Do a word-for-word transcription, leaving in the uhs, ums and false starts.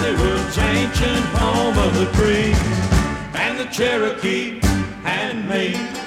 Hollywood's ancient home of the Creek and the Cherokee handmade